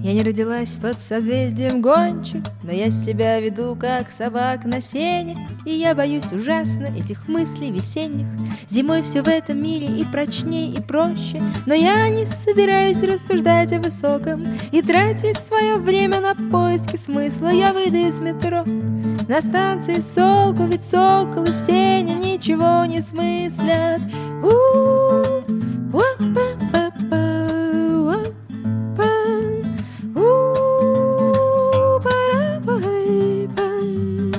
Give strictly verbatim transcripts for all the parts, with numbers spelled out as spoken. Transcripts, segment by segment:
Я не родилась под созвездием гончих, но я себя веду, как собак на сене. И я боюсь ужасно этих мыслей весенних. Зимой все в этом мире и прочнее, и проще. Но я не собираюсь рассуждать о высоком и тратить свое время на поиски смысла. Я выйду из метро на станции Сокол, ведь соколы в сене ничего не смыслят. У-у-у, уа-па-па-па, уа-па, у-у-у, пара-па-ай-пам,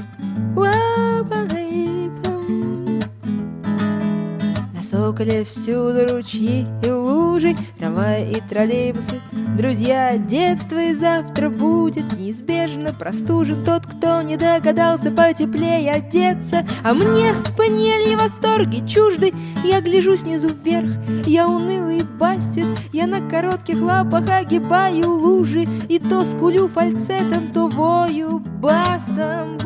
уа-па-ай-пам. На Соколе всюду ручьи и лужи, трамваи и троллейбусы, друзья детства, и завтра будет неизбежно простужен тот, кто не догадался потеплее одеться. А мне спаниель восторги чужды. Я гляжу снизу вверх, я унылый басит, я на коротких лапах огибаю лужи, и то скулю фальцетом, то вою басом.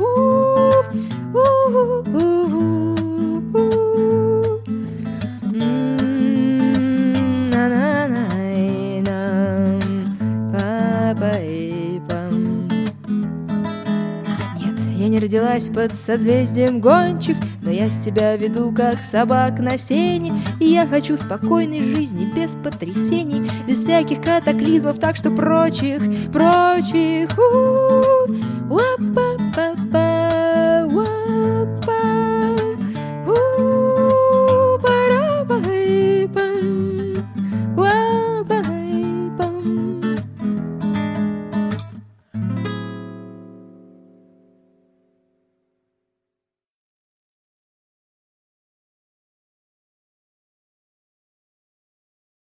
Нет, я не родилась под созвездием гончих, но я себя веду, как собак на сене. И я хочу спокойной жизни, без потрясений, без всяких катаклизмов, так что прочих, прочих. У-у-у, уа-па-па-па.